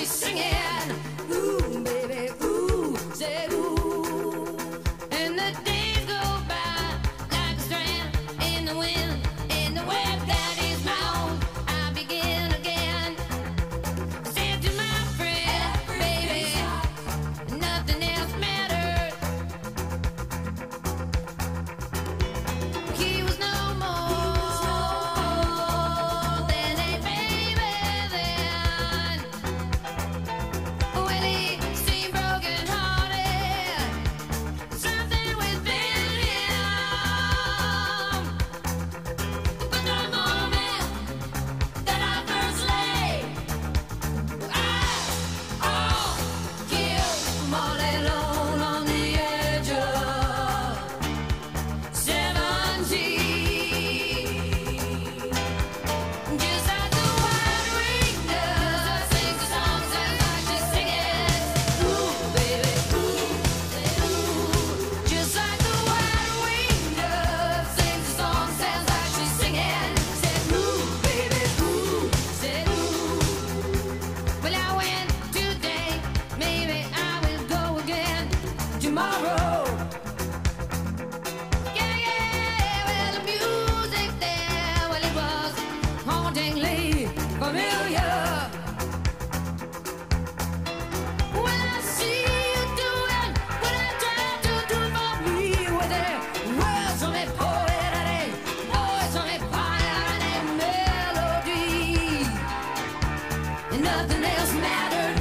she's singing. Ooh, baby, ooh, say ooh. And the days go by like a strand in the wind, in the web that is my own. I begin again. Said to my friend, baby, nothing else matters. He was no more than a baby then. Well, he seemed broken hearted, something within him. But the moment that I first laid eyes on you, I'm all alone on the edge of 17. Just like the white-winged dove sings a song, sounds like she's singing. Ooh, baby, ooh, ooh. Just like the white-winged dove sings a song, sounds like she's singing. Said ooh, baby, ooh, said ooh. Well, I went today, maybe I will go again tomorrow. Yeah, yeah, well, the music there, well, it was hauntingly familiar. When I see you doing what I tried to do for me, with the words from a poet and a voice from a fire and a melody, and nothing else mattered.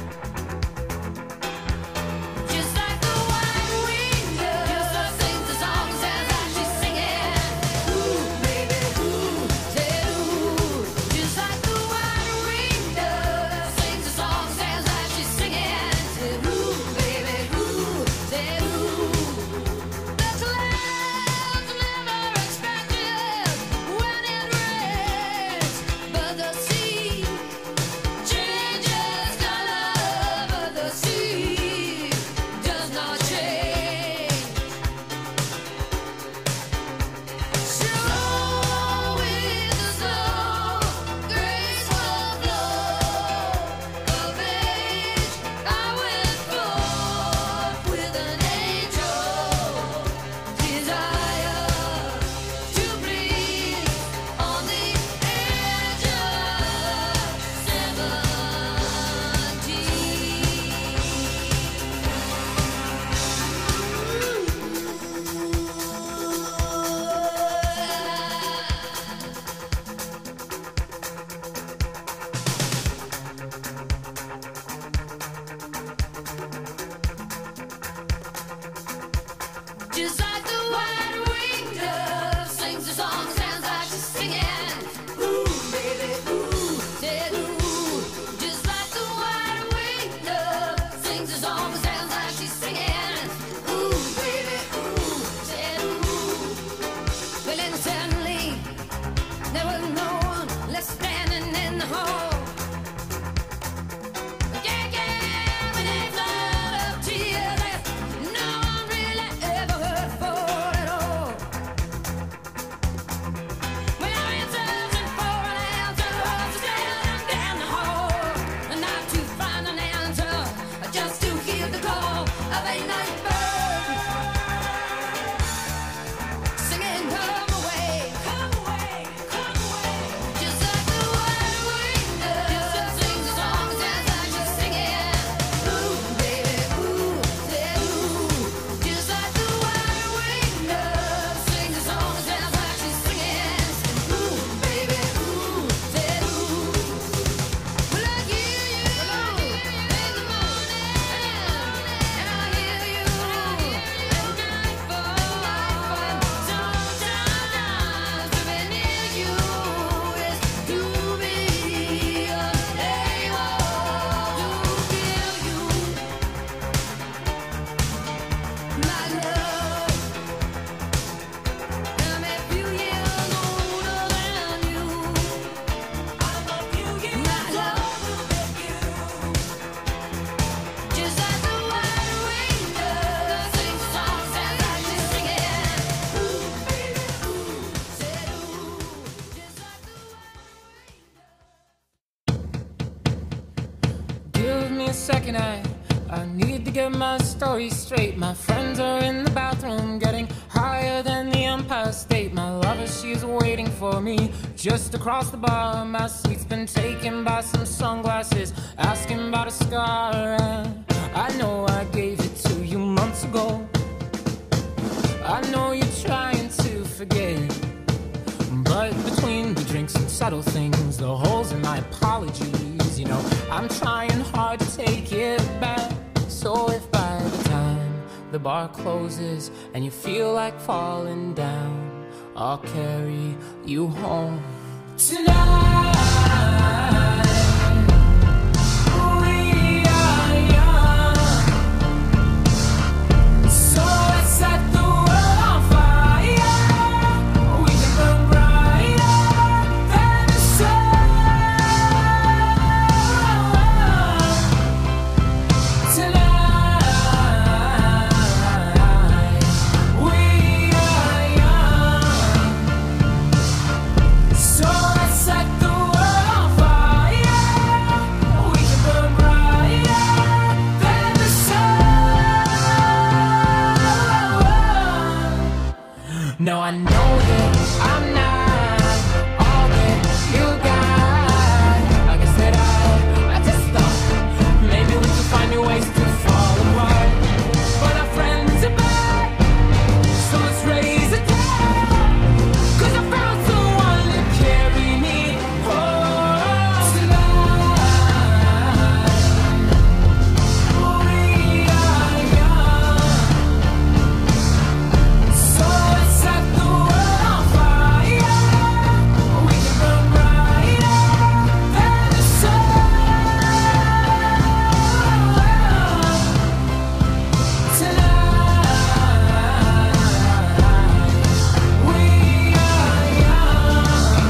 Just like the white-winged dove sings the song, sounds like she's singing. Ooh, baby, ooh, say ooh. Just like the white-winged dove sings the song, sounds like she's singing. Say ooh, baby, ooh, say ooh. The clouds never expected when it rains, but the sea changes a second, I need to get my story straight. My friends are in the bathroom, getting higher than the Empire State. My lover, she's waiting for me just across the bar. My seat's been taken by some sunglasses, asking about a scar. And I know I gave it to you months ago. I know you're trying to forget, but between the drinks and subtle things, the holes in my apologies, you know, I'm trying hard to take it back. So if by the time the bar closes and you feel like falling down, I'll carry you home tonight. We are young, so let's set the world on fire. We can burn brighter than the sun tonight. We are young, so let's set the world on fire. We can burn brighter than the sun. No, I know that I'm not all that you got. I guess that I just thought maybe we could find new ways to fall apart. But our friends are back, so let's raise a toast. 'Cause I found someone to carry me home tonight. We are young, so let's set the world on fire. We can burn brighter than the sun tonight. We are young,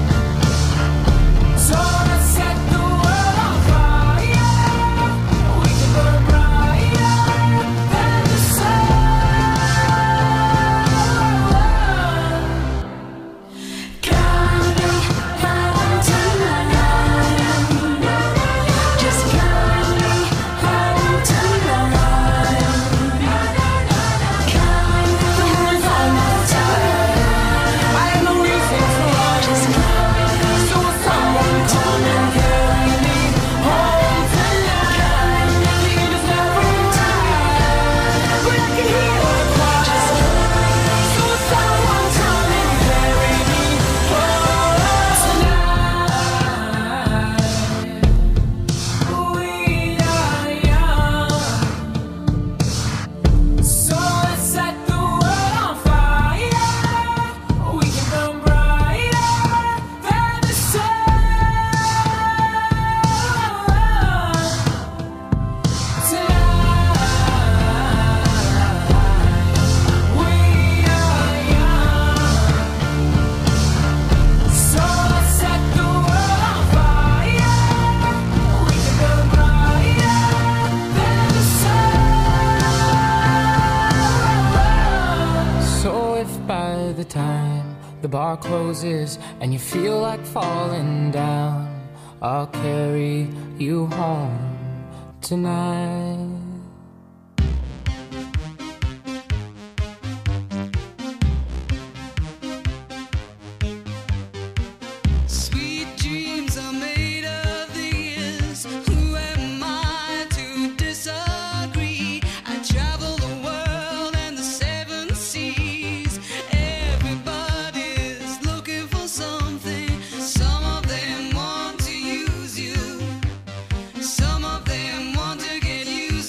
so let's set the world on fire. We can burn brighter than the sun. Carry me home tonight. Just carry me home tonight. Carry me home tonight. I have no reason to run. Just carry me, so someone come and carry me home tonight. The end is never right, but I can hear the cry. So someone come and carry me home tonight. We are young, so let's set the world on fire. We can burn brighter than the sun tonight. We are young, so let's set the world on fire. We can burn brighter than the sun. So if by the time the bar closes and you feel like falling down, I'll carry you home tonight. Sweet dreams are made of these. Who am I to disagree? I travel the world and the seven seas. Everybody's looking for something. Some of them want to use you. Some of them want to get used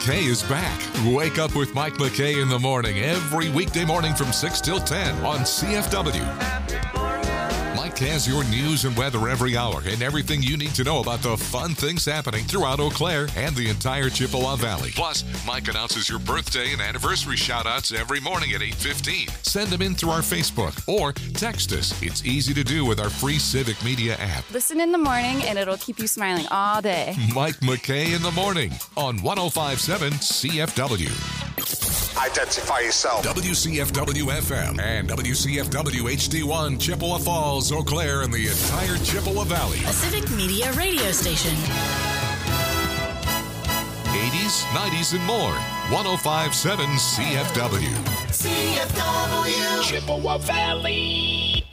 McKay is back. Wake up with Mike McKay in the morning every weekday morning from 6 till 10 on CFW. Mike has your news and weather every hour and everything you need to know about the fun things happening throughout Eau Claire and the entire Chippewa Valley. Plus, Mike announces your birthday and anniversary shout-outs every morning at 8:15. Send them in through our Facebook or text us. It's easy to do with our free Civic Media app. Listen in the morning and it'll keep you smiling all day. Mike McKay in the morning on 105.7 CFW. Identify yourself. WCFW FM and WCFW HD1 Chippewa Falls, Eau Claire, and the entire Chippewa Valley. A Civic Media radio station. 80s, 90s, and more. 105.7 CFW. CFW. Chippewa Valley.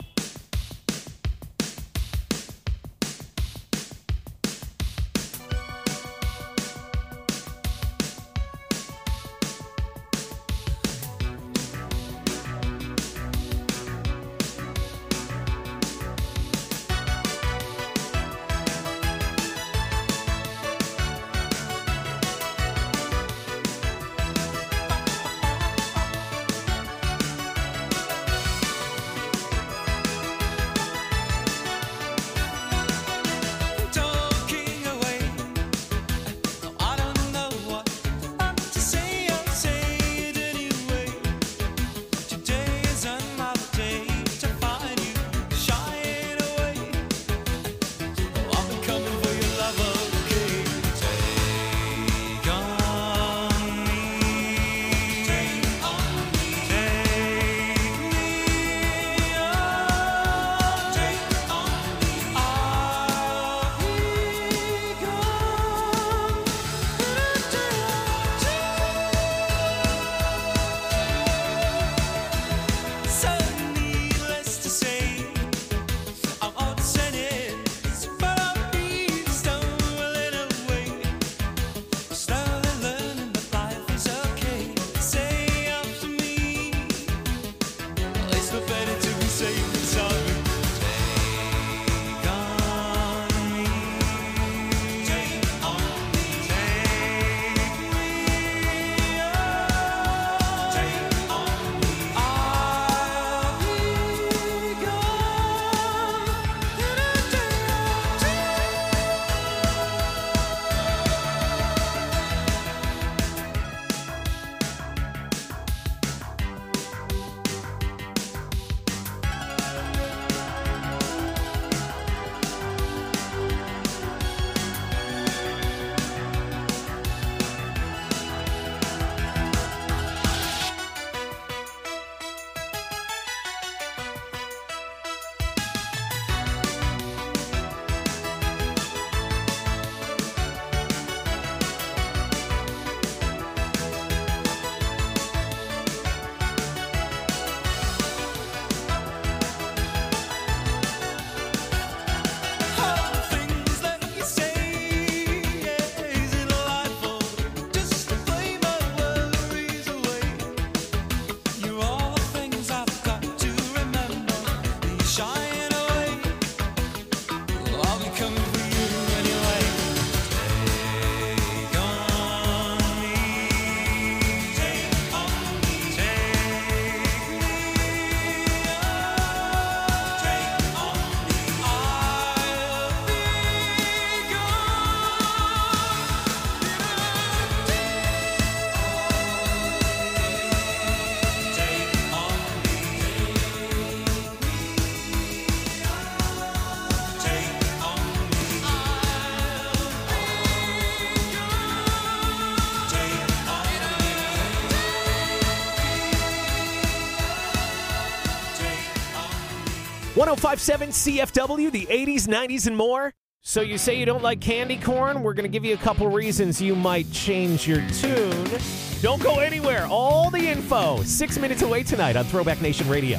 .5.7 CFW, the 80s, 90s, and more. So you say you don't like candy corn? We're going to give you a couple reasons you might change your tune. Don't go anywhere. All the info. 6 minutes away tonight on Throwback Nation Radio.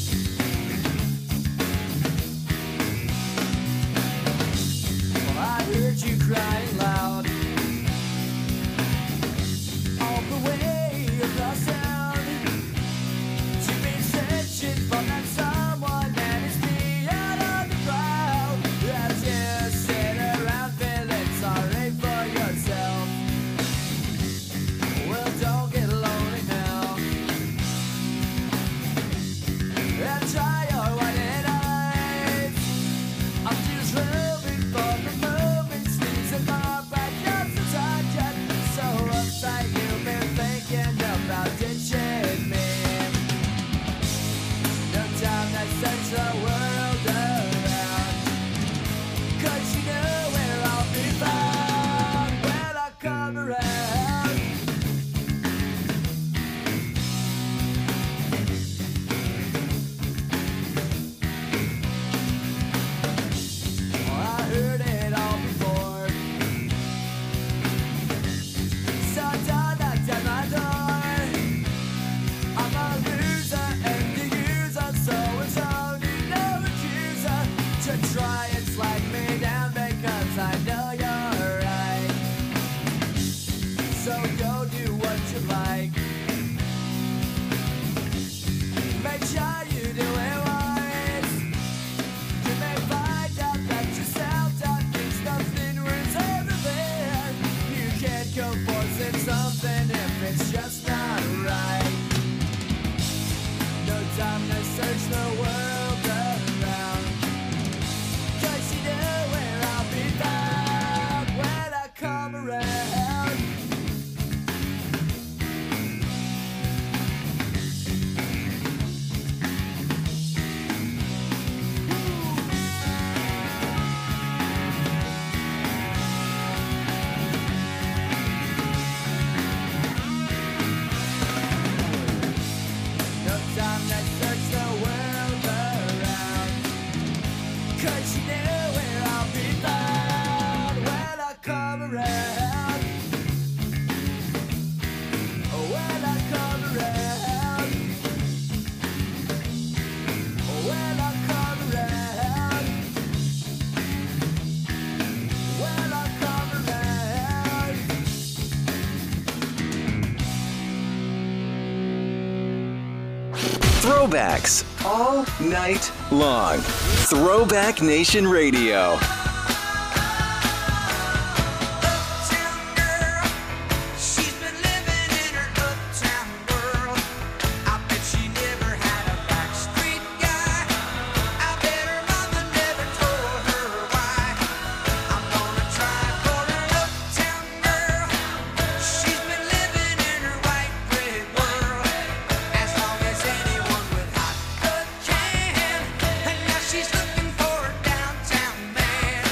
Well, I heard you crying loud all the way across town. You've been searching for that someone that is beyond of the crowd. As you sit around feeling sorry for yourself. that search the world around. 'Cause she knew where I'll be found when I come around. Oh, I heard it all before. So don't knock down my door. I'm a loser and the user, so it's only no accuser to try and slag me down because I know you're right. So go do what you like. Make sure you do it wise. You may find out that yourself that thinks nothing worth everything. You can't go forcing something if it's just not right. No time to search the world around. 'Cause you know where I'll be found when I come around. No time to search the world around. 'Cause you know where I'll be found when I come around. When I come around. When I come around. When I come around. Throwbacks all night long. Throwback Nation Radio. Uptown girl, she's been living in her uptown world. I bet she never had a backstreet guy. I bet her mother never told her why. I'm gonna try for an uptown girl. She's been living in her white bread world as long as anyone with hot blood can. And now she's looking for a downtown man.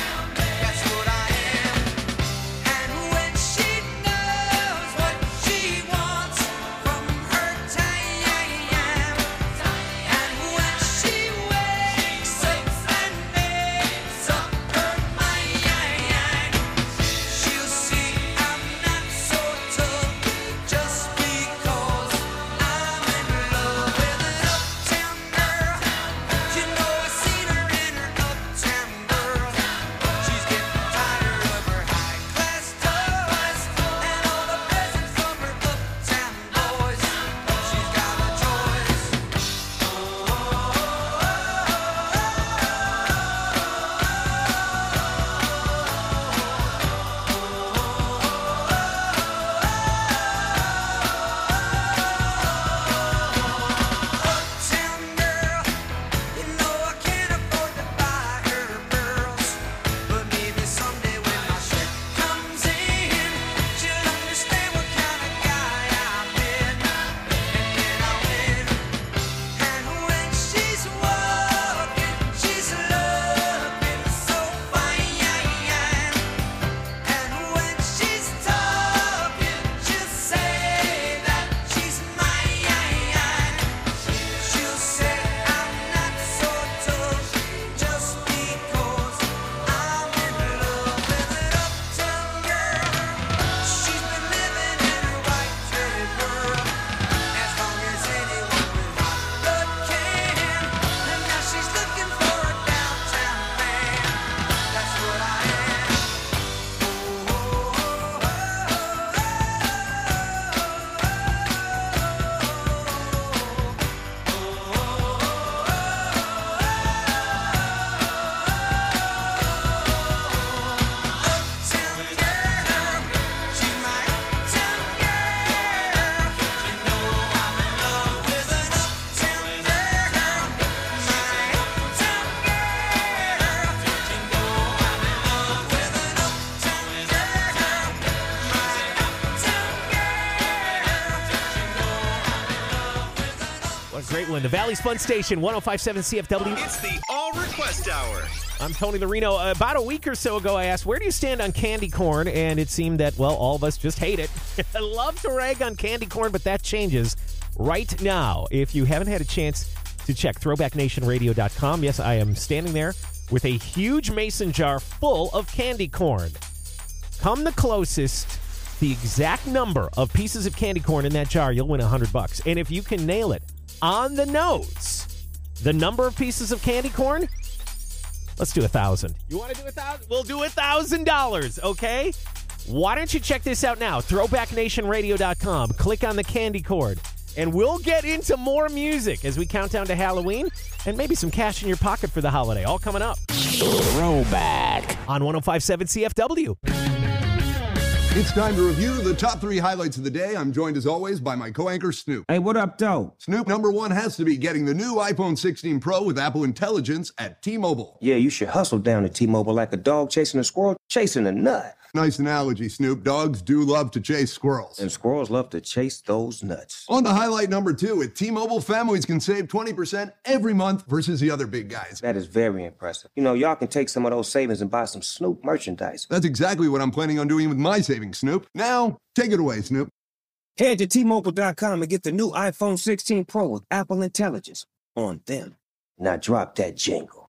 Island, the Valley's Fun Station, 105.7 CFW. It's the All Request Hour. I'm Tony Larino. About a week or so ago, I asked, where do you stand on candy corn? And it seemed that, well, all of us just hate it. I love to rag on candy corn, but that changes right now. If you haven't had a chance to check throwbacknationradio.com, yes, I am standing there with a huge mason jar full of candy corn. Come the closest, the exact number of pieces of candy corn in that jar, you'll win $100. And if you can nail it on the nose, the number of pieces of candy corn, let's do 1,000. You want to do 1,000? We'll do $1,000, okay? Why don't you check this out now? Throwbacknationradio.com. Click on the candy corn. And we'll get into more music as we count down to Halloween and maybe some cash in your pocket for the holiday. All coming up. Throwback on 105.7 CFW. It's time to review the top 3 highlights of the day. I'm joined as always by my co-anchor Snoop. Hey, what up, though? Snoop, number 1 has to be getting the new iPhone 16 Pro with Apple Intelligence at T-Mobile. Yeah, you should hustle down to T-Mobile like a dog chasing a squirrel, chasing a nut. Nice analogy, Snoop. Dogs do love to chase squirrels. And squirrels love to chase those nuts. On to highlight number 2, at T-Mobile, families can save 20% every month versus the other big guys. That is very impressive. You know, y'all can take some of those savings and buy some Snoop merchandise. That's exactly what I'm planning on doing with my savings, Snoop. Now, take it away, Snoop. Head to T-Mobile.com and get the new iPhone 16 Pro with Apple Intelligence on them. Now drop that jingle.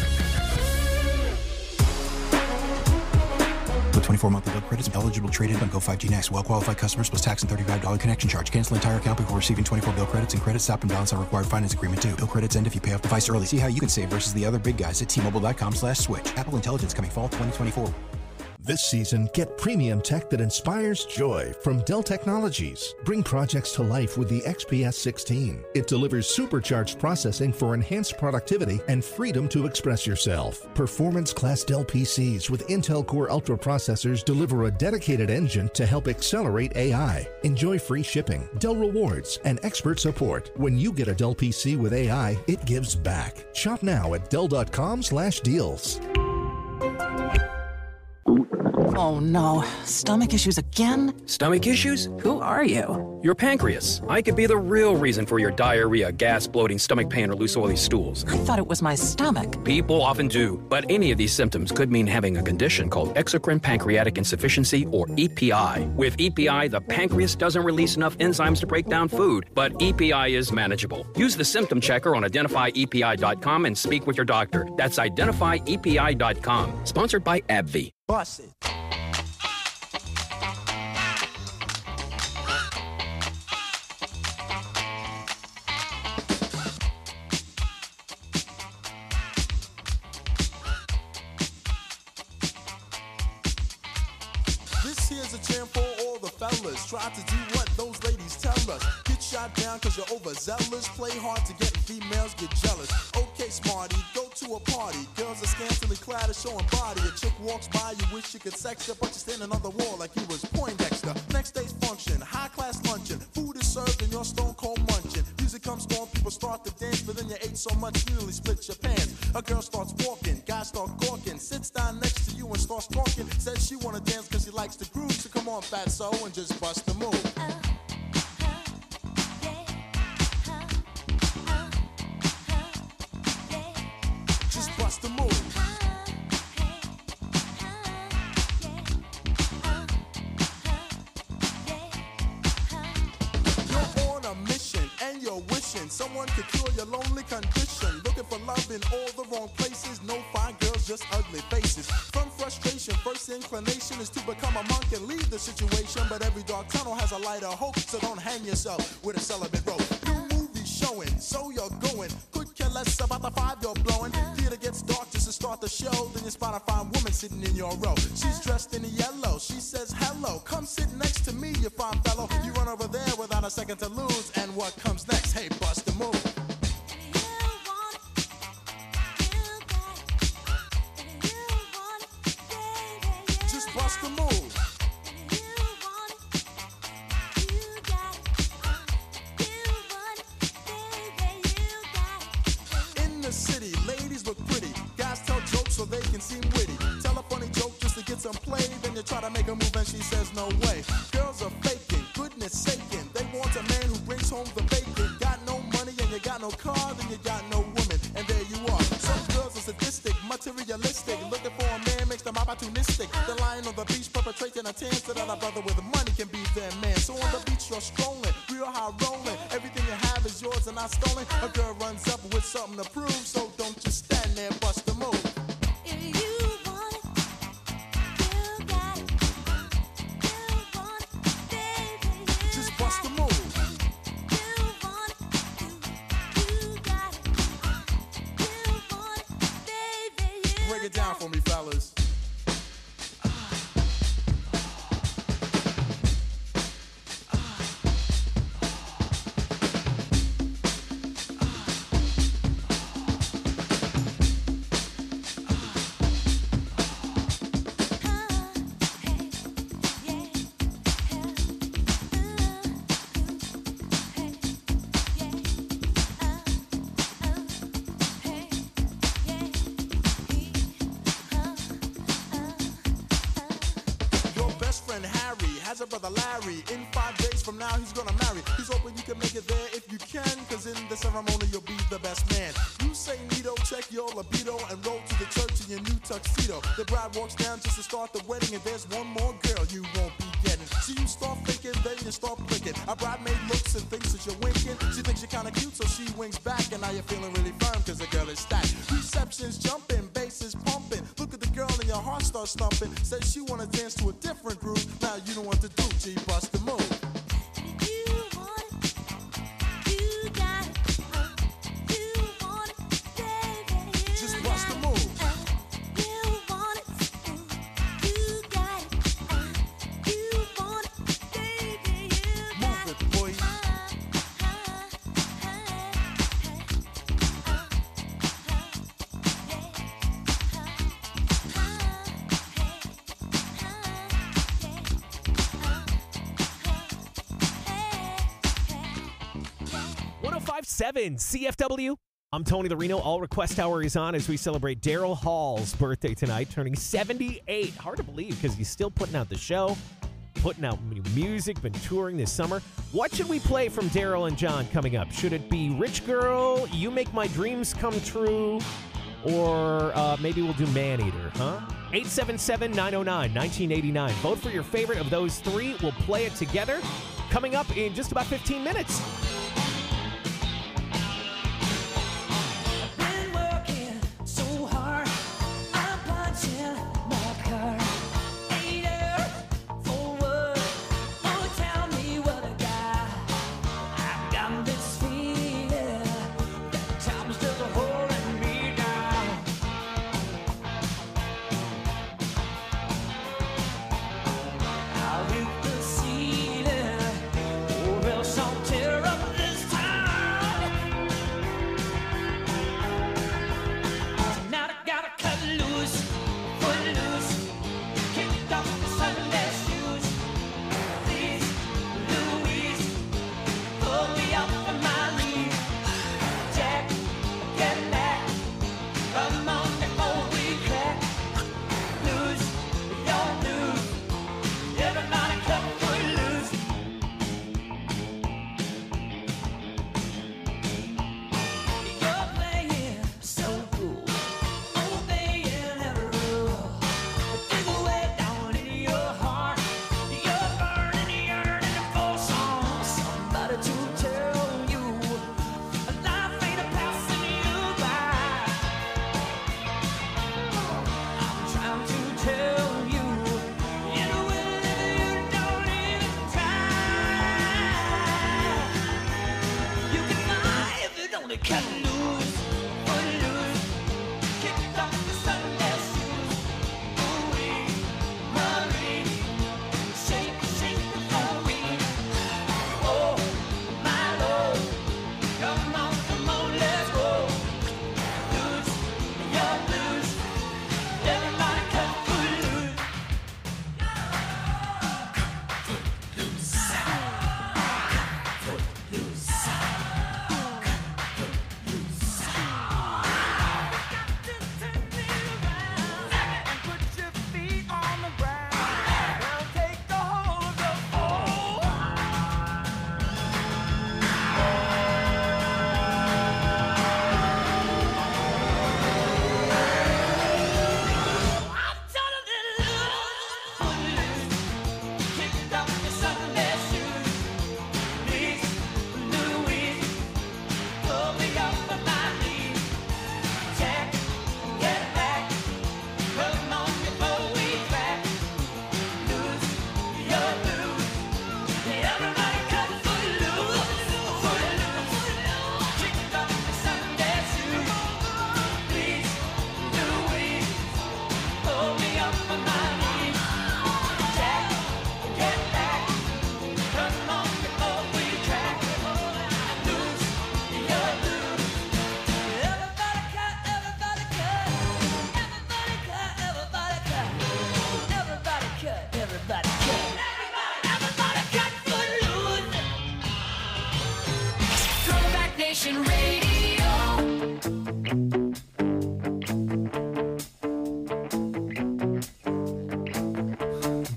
With 24 monthly bill credits, eligible trade-in on Go 5G Next. Well-qualified customers plus tax and $35 connection charge. Cancel entire account before receiving 24 bill credits and credit stop and balance on required finance agreement due. Bill credits end if you pay off device early. See how you can save versus the other big guys at T-Mobile.com/switch. Apple Intelligence coming fall 2024. This season, get premium tech that inspires joy from Dell Technologies. Bring projects to life with the XPS 16. It delivers supercharged processing for enhanced productivity and freedom to express yourself. Performance-class Dell PCs with Intel Core Ultra processors deliver a dedicated engine to help accelerate AI. Enjoy free shipping, Dell rewards, and expert support. When you get a Dell PC with AI, it gives back. Shop now at Dell.com/deals. Oh no, stomach issues again? Stomach issues? Who are you? Your pancreas. I could be the real reason for your diarrhea, gas, bloating, stomach pain, or loose oily stools. I thought it was my stomach. People often do, but any of these symptoms could mean having a condition called exocrine pancreatic insufficiency, or EPI. With EPI, the pancreas doesn't release enough enzymes to break down food, but EPI is manageable. Use the symptom checker on identifyepi.com and speak with your doctor. That's identifyepi.com. Sponsored by AbbVie. Boss it. This here's a jam for all the fellas. Try to do what those ladies tell us. Get shot down cause you're overzealous. Play hard to get females get jealous. Okay, smarty, go to a party. Girls are scantily clad and showing body. A chick walks by, you wish you could sex her, but you're standing on the wall like you was Poindexter. Next day's function, high class luncheon. Food is served and you're stone cold munching. Music comes on, people start to dance, but then you ate so much you nearly split your pants. A girl starts walking, guys start gawking, sits down next to you and starts talking. Says she wanna dance cause she likes the groove, so come on fatso and just bust the move. Just bust the move. You're on a mission and you're wishing someone could cure your lonely condition. Looking for love in all the wrong places. No fine girls, just ugly faces. From frustration, first inclination is to become a monk and leave the situation. But every dark tunnel has a light of hope, so don't hang yourself with a celibate rope. New movies showing, so you're going. Could care less about the 5 you're blowing. Theater gets dark just to start the show. Then you spot a fine woman sitting in your row. She's dressed in yellow. She says hello. Come sit next to me, you fine fellow. You run over there without a second to lose. And what comes next? Hey, bust the move. Just bust the move. In the city, ladies look pretty. Guys tell jokes so they can seem witty. Tell a funny joke just to get some play. Then you try to make a move and she says no way. Girls are faking, goodness saking. They want a man who brings home the bacon. Got no money and you you got no car, then you got no woman. And there you are. Some girls are sadistic, materialistic, looking for a man makes them opportunistic. They're lying on the beach perpetrating a tan so that a brother with money can be their man. So on the beach you're strolling, real high rolling. Everything you have is yours and not stolen. A girl runs up with something to prove, so don't just stand there, bust a move. Just bust a move. Break it down for me, fellas. Has a brother Larry. In 5 days from now he's gonna marry. He's hoping you can make it there if you can, cause in the ceremony you'll be the best man. You say Nito, check your libido and roll to the church in your new tuxedo. The bride walks down just to start the wedding, and there's one more girl you won't be getting. So you start thinking, then you start flicking. A bridemaid looks and thinks that you're winking. She thinks you're kinda cute, so she winks back, and now you're feeling really firm cause the girl is stacked. Reception's jumping, bass is pumping. Look at the girl and your heart starts thumping. Says she wanna dance to a different groove. Now you know what to do, G, bust the move. Just bust the move. Move it, boy. CFW. I'm Tony the Reno. All Request Hour is on as we celebrate Daryl Hall's birthday tonight, turning 78. Hard to believe because he's still putting out the show, putting out new music, been touring this summer. What should we play from Daryl and John coming up? Should it be Rich Girl, You Make My Dreams Come True, or maybe we'll do Man-Eater, huh? 877-909-1989. Vote for your favorite of those three. We'll play it together. Coming up in just about 15 minutes. I'll hit the ceiling, or else I'll tear up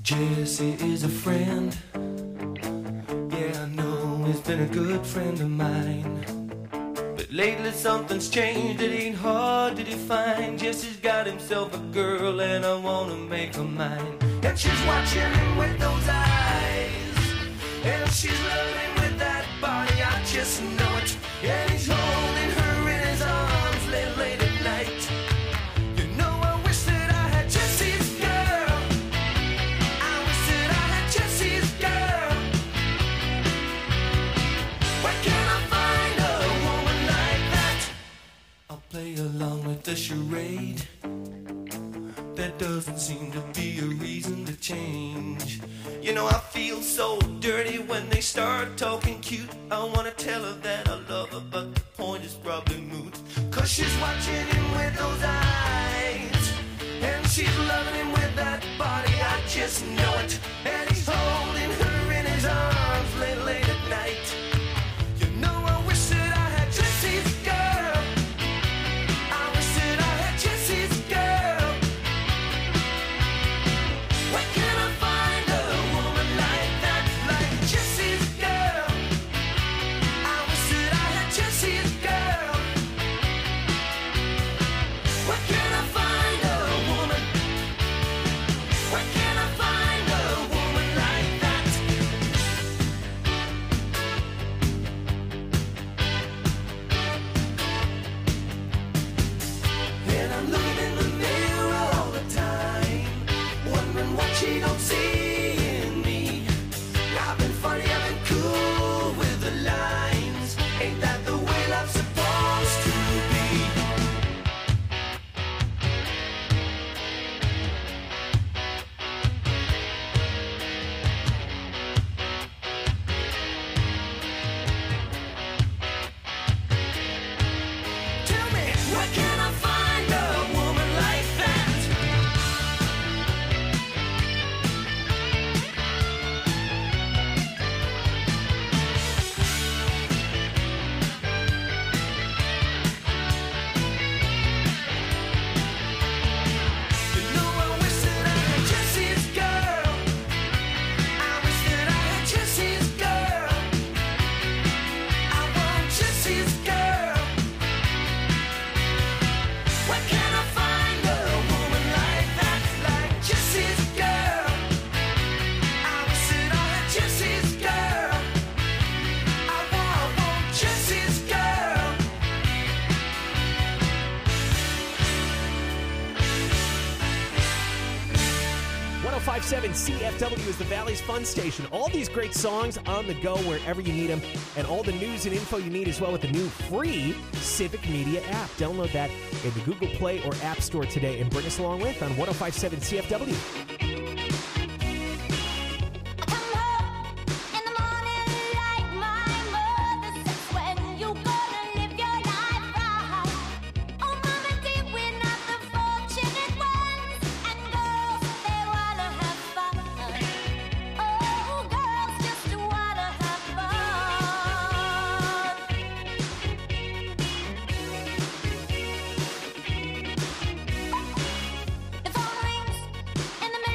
Jesse is a friend. Yeah, I know he's been a good friend of mine. But lately something's changed, it ain't hard to define. Jesse's got himself a girl and I wanna make her mine. And she's watching him with those eyes, and she's loving with that body, I just know it. And he's holding her in his arms late at night. You know I wish that I had Jesse's girl. I wish that I had Jesse's girl. Where can I find a woman like that? I'll play along with the charade. There doesn't seem to be a reason to change. You know I feel so dirty when they start talking cute. I wanna tell her that I love her, but the point is probably moot. Cause she's watching him with those eyes, and she's loving him with that body, I just know it. And he's holding her in his arms late at night. You know I wish that I had Jesse's girl. I wish that I had Jesse's girl. Where can I find a woman like that, like Jesse's girl? I wish that I had Jesse's girl. Where can I find a woman? Where can I find a woman like that? And I'm looking in the mirror all the time, wondering what she don't see in me. I've been funny, I've been cool with the lines. Ain't that the way love's supposed to be? Tell me, where can I find a woman like that? You know I wish that I had Jesse's girl. I wish that I had Jesse's girl. I want Jesse's girl. Where can I find a woman like that, like Jesse's girl? I wish that I had Jesse's girl. I want Jesse's girl. 1057 CFW is the Valley's fun station. All these great songs on the go wherever you need them, and all the news and info you need as well with the new free Civic Media app. Download that in the Google Play or App Store today and bring us along with on 1057 CFW. The phone rings in the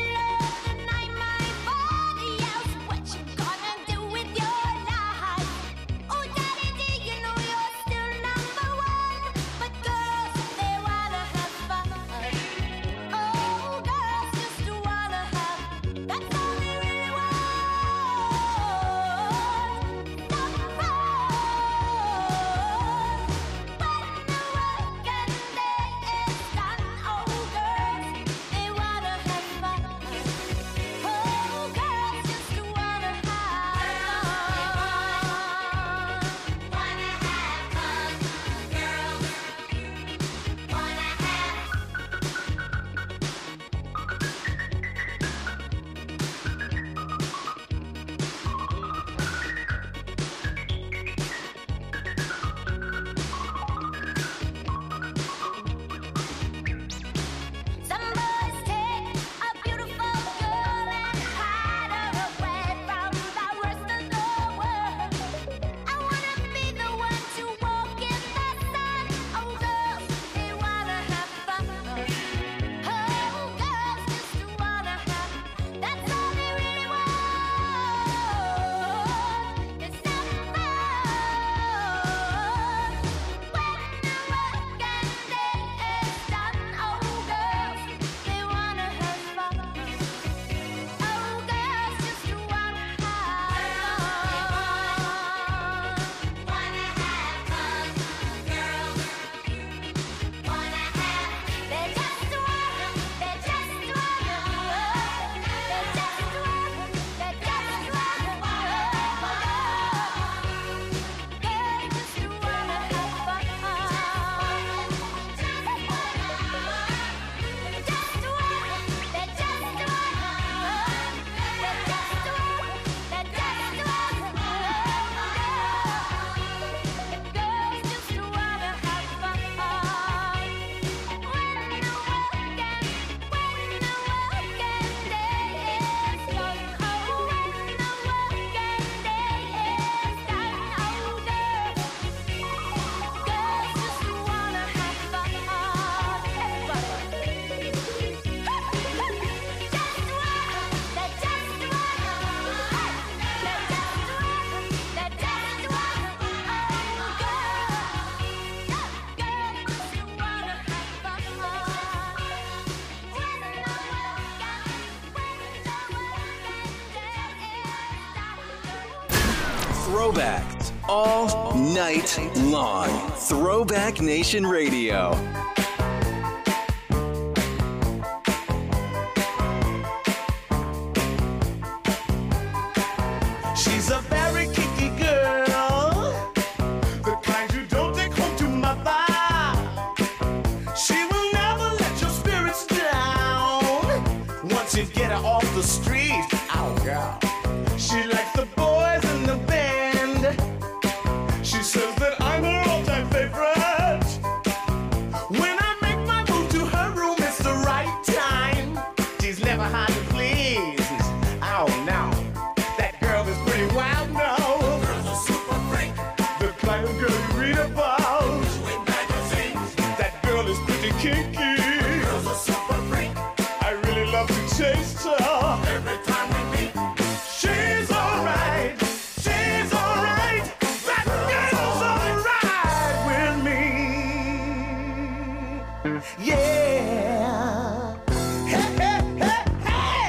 throwbacks all night long. Throwback Nation Radio. She's a very kinky girl, the kind you don't take home to mother. She will never let your spirits down once you get her off the street. Oh, girl. She likes the boys in the band. She says that I'm her all-time favorite. When I make my move to her room, it's the right time. She's never hard to please. Oh, no. That girl is pretty wild now. Girl's a super freak. The kind of girl you read about. In magazines. That girl is pretty kinky. Girl's a super freak. I really love to taste her. Every time we meet. She's alright. She's alright. That girl's alright with me. Yeah. Hey, hey, hey, hey.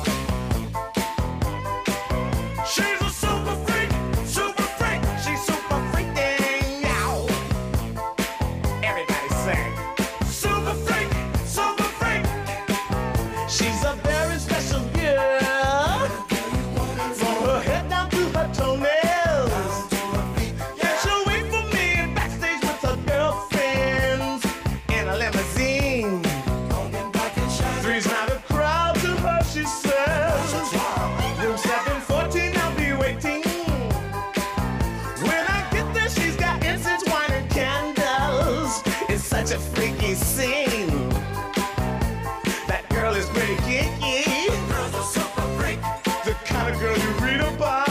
She's a super freak, super freak. She's super freaking out. Everybody sing. Super freak, super freak. She's a very special girl. From her head down to her toenails. Yeah, she'll wait for me backstage with her girlfriends in a limousine. Three's not a crowd to her, she says. Room 714, I'll be waiting. When I get there, she's got incense, wine, and candles. It's such a freaky scene. That girl is pretty kinky. Girl's a super freak. The kind of girl you read about.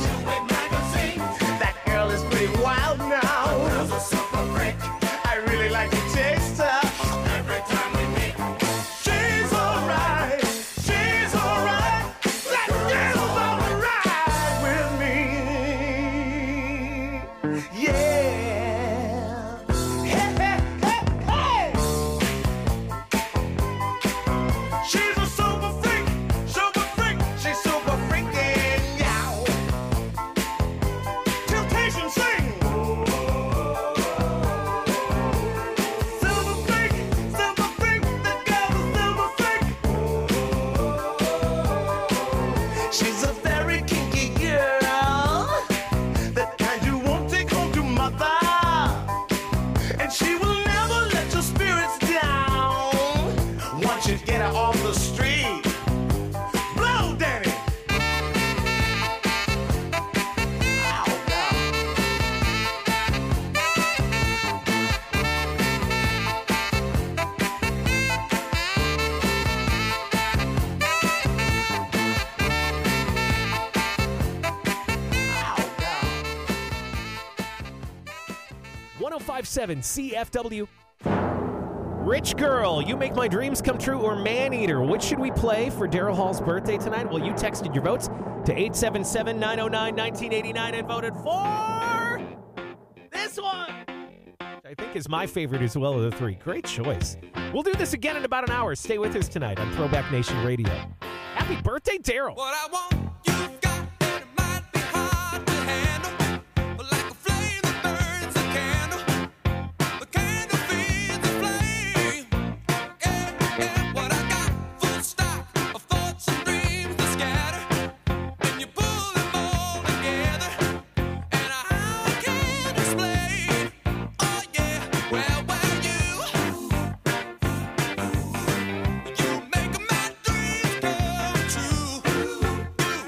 That girl is pretty wild now. Girl's a super freak. I really like to taste her. Every time we meet. She's alright. She's alright. That girl's alright with me. Yeah. Hey, hey, hey, hey. She's a super freak. Super freak. She's super freaking out. Temptation sing. Silver freak. Silver freak. That girl's a silver freak. She's a very kinky girl. That kind you won't take home to mother. And she will never let your spirits down once you get her off the street. Blow, Danny. Ow, God. Ow, God. 1057 CFW. Rich Girl, You Make My Dreams Come True, or Man Eater. Which should we play for Daryl Hall's birthday tonight? Well, you texted your votes to 877-909-1989 and voted for this one, which I think is my favorite as well of the three. Great choice. We'll do this again in about an hour. Stay with us tonight on Throwback Nation Radio. Happy birthday, Daryl. What I want, you've got, and it might be hard to handle. But like a flame that burns a candle, the candle feeds the flame. Yeah, yeah, what I got, full stock of thoughts and dreams that scatter. And you pull them all together, and how I can't explain. Oh yeah, well, you make my dreams come true. You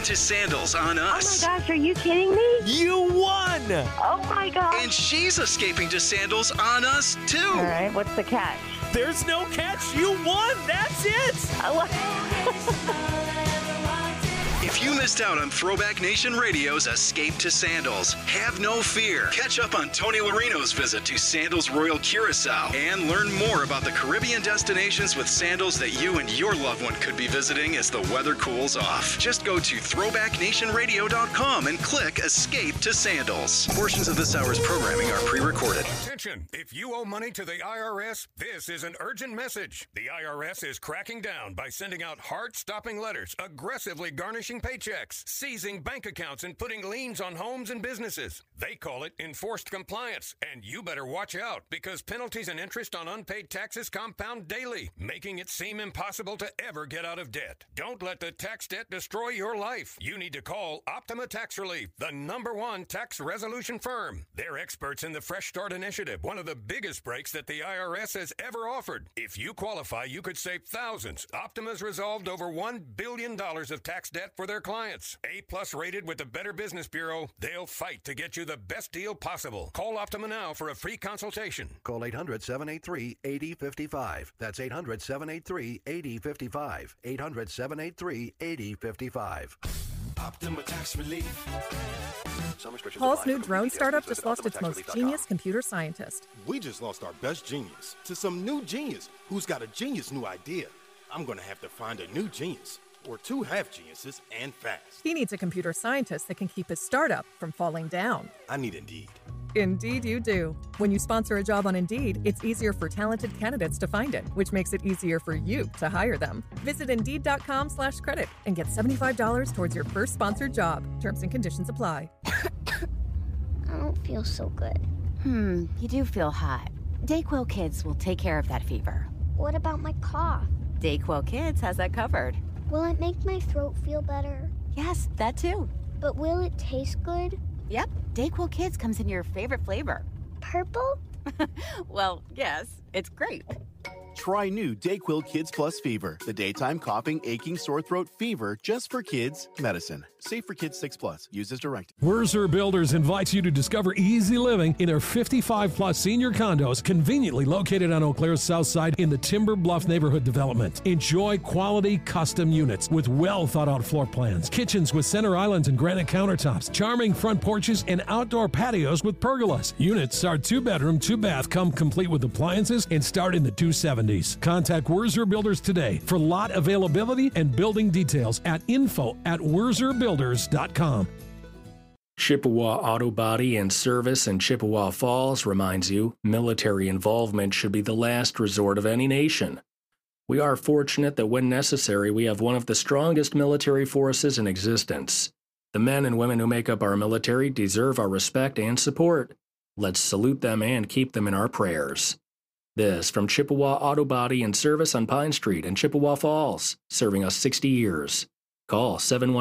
to Sandals on us. Oh my gosh, are you kidding me? You won! Oh my gosh. And she's escaping to Sandals on us, too. All right, what's the catch? There's no catch. You won. That's it. If you missed out on Throwback Nation Radio's Escape to Sandals, have no fear. Catch up on Tony Larino's visit to Sandals Royal Curacao and learn more about the Caribbean destinations with sandals that you and your loved one could be visiting as the weather cools off. Just go to throwbacknationradio.com and click Escape to Sandals. Portions of this hour's programming are pre-recorded. Attention! If you owe money to the IRS, this is an urgent message. The IRS is cracking down by sending out heart-stopping letters, aggressively garnishing paychecks, seizing bank accounts, and putting liens on homes and businesses. They call it enforced compliance, and you better watch out because penalties and interest on unpaid taxes compound daily, making it seem impossible to ever get out of debt. Don't let the tax debt destroy your life. You need to call Optima Tax Relief, the #1 tax resolution firm. They're experts in the Fresh Start Initiative, one of the biggest breaks that the IRS has ever offered. If you qualify, you could save thousands. Optima's resolved over $1 billion of tax debt for their clients. A+ rated with the Better Business Bureau, they'll fight to get you the best deal possible. Call Optima now for a free consultation. Call 800-783-8055. That's 800-783-8055. 800-783-8055. Optima Tax Relief. Paul's new drone startup just lost its most genius computer scientist. We just lost our best genius to some new genius who's got a genius new idea. I'm going to have to find a new genius. Or 2 half geniuses and fast. He needs a computer scientist that can keep his startup from falling down. I need Indeed. Indeed you do. When you sponsor a job on Indeed, it's easier for talented candidates to find it, which makes it easier for you to hire them. Visit Indeed.com/credit and get $75 towards your first sponsored job. Terms and conditions apply. I don't feel so good. You do feel hot. Dayquil Kids will take care of that fever. What about my cough? Dayquil Kids has that covered. Will it make my throat feel better? Yes, that too. But will it taste good? Yep, Dayquil Kids comes in your favorite flavor. Purple? Well, yes, it's grape. Try new Dayquil Kids Plus Fever, the daytime coughing, aching, sore throat fever just for kids medicine. Safe for kids 6+. Use as directed. Wurzer Builders invites you to discover easy living in their 55-plus senior condos conveniently located on Eau Claire's south side in the Timber Bluff neighborhood development. Enjoy quality custom units with well-thought-out floor plans, kitchens with center islands and granite countertops, charming front porches, and outdoor patios with pergolas. Units are 2-bedroom, 2-bath, come complete with appliances, and start in the 270s. Contact Wurzer Builders today for lot availability and building details at info@wurzerbuilders.com. Chippewa Auto Body and Service in Chippewa Falls reminds you military involvement should be the last resort of any nation. We are fortunate that when necessary, we have one of the strongest military forces in existence. The men and women who make up our military deserve our respect and support. Let's salute them and keep them in our prayers. This from Chippewa Auto Body and Service on Pine Street in Chippewa Falls, serving us 60 years. Call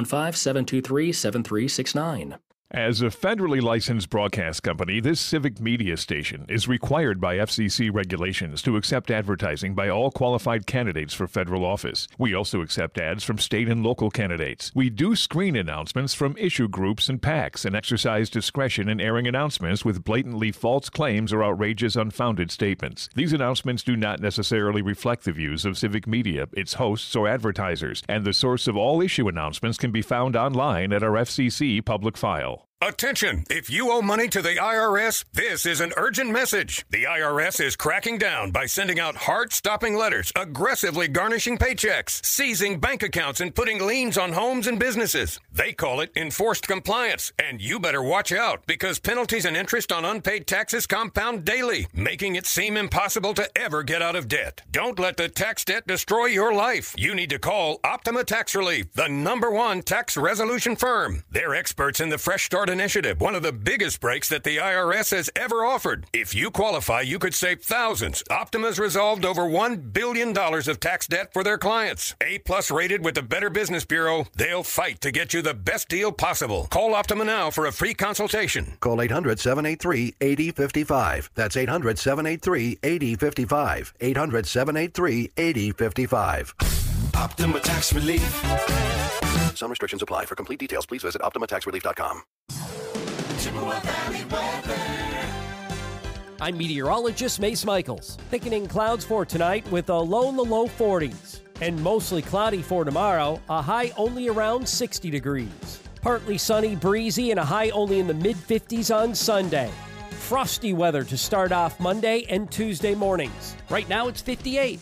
715-723-7369. As a federally licensed broadcast company, this civic media station is required by FCC regulations to accept advertising by all qualified candidates for federal office. We also accept ads from state and local candidates. We do screen announcements from issue groups and PACs and exercise discretion in airing announcements with blatantly false claims or outrageous, unfounded statements. These announcements do not necessarily reflect the views of civic media, its hosts, or advertisers, and the source of all issue announcements can be found online at our FCC public file. Attention! If you owe money to the IRS, this is an urgent message. The IRS is cracking down by sending out heart-stopping letters, aggressively garnishing paychecks, seizing bank accounts, and putting liens on homes and businesses. They call it enforced compliance, and you better watch out because penalties and interest on unpaid taxes compound daily, making it seem impossible to ever get out of debt. Don't let the tax debt destroy your life. You need to call Optima Tax Relief, the #1 tax resolution firm. They're experts in the Fresh Start Initiative, one of the biggest breaks that the IRS has ever offered. If you qualify, you could save thousands. Optima's resolved over $1 billion of tax debt for their clients. A+ rated with the Better Business Bureau, they'll fight to get you the best deal possible. Call Optima now for a free consultation. Call 800-783-8055. That's 800-783-8055. 800-783-8055. Optima Tax Relief. Some restrictions apply. For complete details, please visit OptimaTaxRelief.com. Chippewa Valley weather. I'm meteorologist Mace Michaels. Thickening clouds for tonight with a low in the low 40s. And mostly cloudy for tomorrow, a high only around 60 degrees. Partly sunny, breezy, and a high only in the mid-50s on Sunday. Frosty weather to start off Monday and Tuesday mornings. Right now it's 58.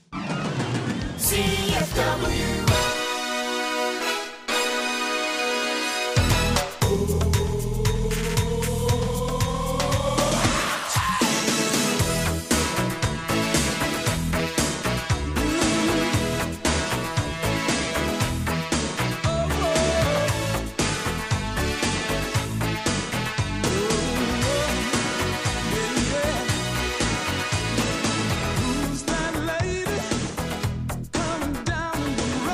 CFW. Who's that lady coming down the road?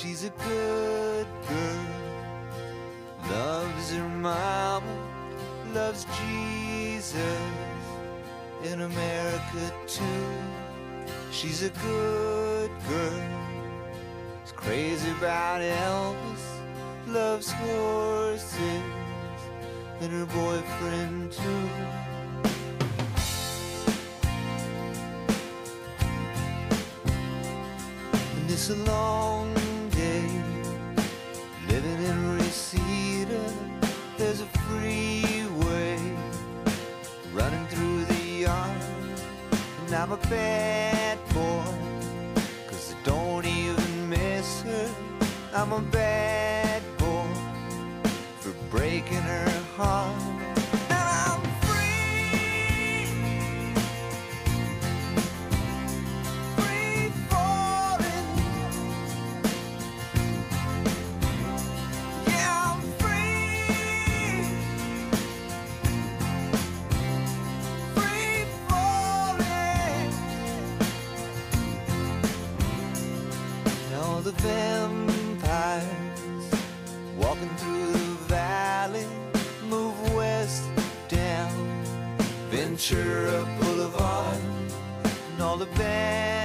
She's a good girl, loves her mama, loves Jesus, in America too. She's a good girl, is crazy about Elvis, loves horses, and her boyfriend too. And it's a long day, living in Reseda. There's a freeway running through the yard, and I'm a bad boy, 'cause I don't even miss her. I'm a bad boy for breaking her heart. And I'm free, free falling. Yeah, I'm free, free falling. And all the vampires walking through the valley move west down Ventura Boulevard, and all the bands